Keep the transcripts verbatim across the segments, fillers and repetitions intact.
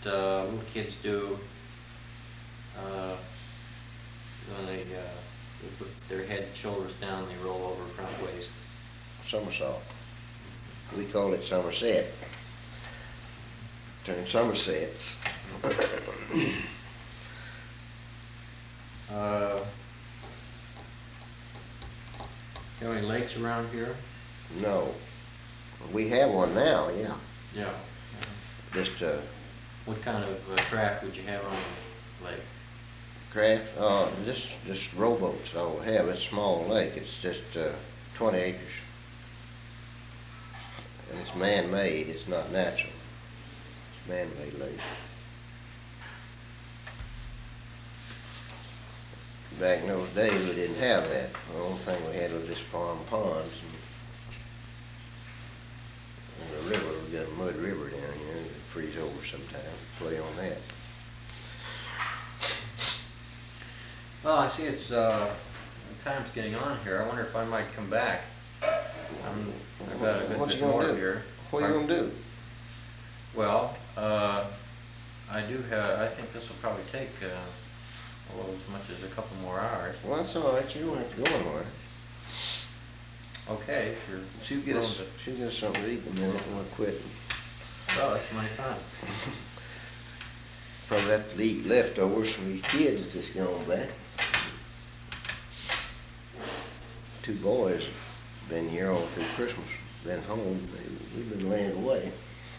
uh, little kids do uh, when they, uh, they put their head and shoulders down, they roll over front ways. Somersault. We call it somerset. Turn somersets. uh, you have any lakes around here? No. We have one now, yeah. Yeah. Just, uh... What kind of uh, craft would you have on the lake? Craft? Uh, just, just rowboats I will have. It's a small lake. It's just, uh, twenty acres. And it's man-made. It's not natural. It's man-made lake. Back in those days, we didn't have that. The only thing we had was just farm ponds. And, and the river, we got a mud river down here. It freeze over sometimes. Play on that. Well, I see it's, uh, time's getting on here. I wonder if I might come back. I'm, I've got a good What bit you gonna more do? here. What are you gonna do? Well, uh, I do have, I think this will probably take, uh, well, as much as a couple more hours. Well, that's all right. You don't have to go anywhere. Okay, if you're She'll get us, willing to- she'll get us something to eat in a minute and we'll quit. Well, it's my time. Probably have to eat leftovers from these kids that's just gone back. Two boys been here all through Christmas, been home. They, we've been laying away.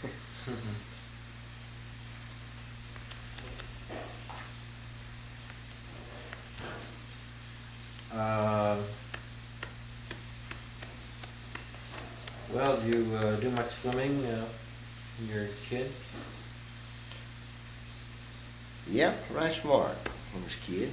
uh, well, do you uh, do much swimming uh, when you're a kid? Yeah, right smart when I was a kid.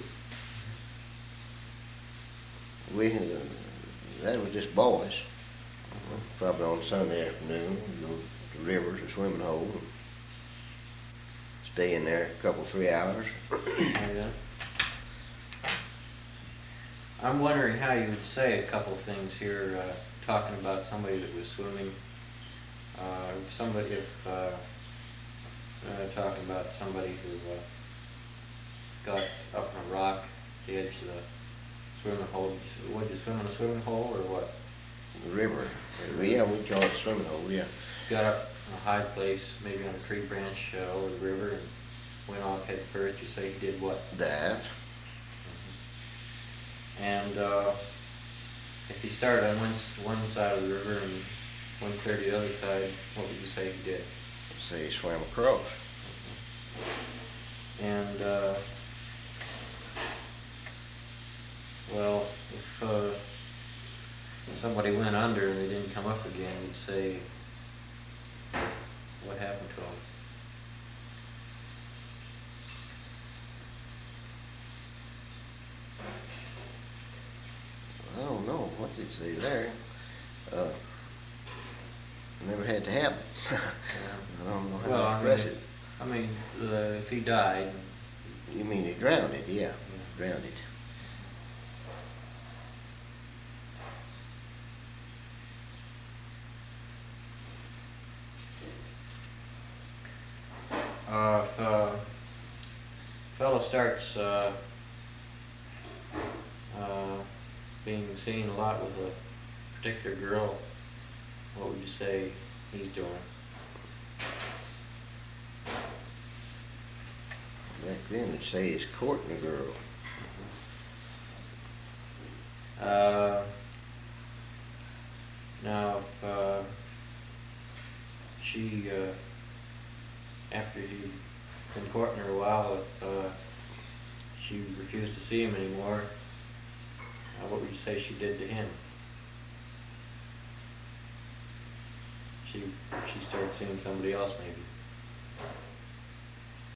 We, uh, that was just boys. Uh, probably on Sunday afternoon, we go to the rivers or swimming hole and stay in there a couple, three hours. Oh, yeah. I'm wondering how you would say a couple things here, uh, talking about somebody that was swimming. Uh, somebody, if uh, uh, talking about somebody who uh, got up on a rock, at the edge of the swimming hole. What, did you swim in a swimming hole or what? The river. Yeah, we call it swimming hole, yeah. Got up in a high place, maybe on a tree branch uh, over the river, and went off head first. You say he did what? Dive. Mm-hmm. And uh, if he started on one, s- one side of the river and went clear to the other side, what would you say he did? Say he swam across. Mm-hmm. And uh, well, if uh, somebody went under and they didn't come up again, you'd say, what happened to them? I don't know. What did you say there? Uh, never had to happen. I don't know how Well, to I express mean, it. I mean, uh, if he died, You mean he drowned it? Yeah, yeah. drowned it. Uh, if uh, fellow starts uh, uh, being seen a lot with a particular girl, what would you say he's doing? Back then, they'd say he's courting a girl. Uh, now, if uh, she, uh, after he'd been courting her a while, if uh, she refused to see him anymore, uh, what would you say she did to him? She, she started seeing somebody else, maybe.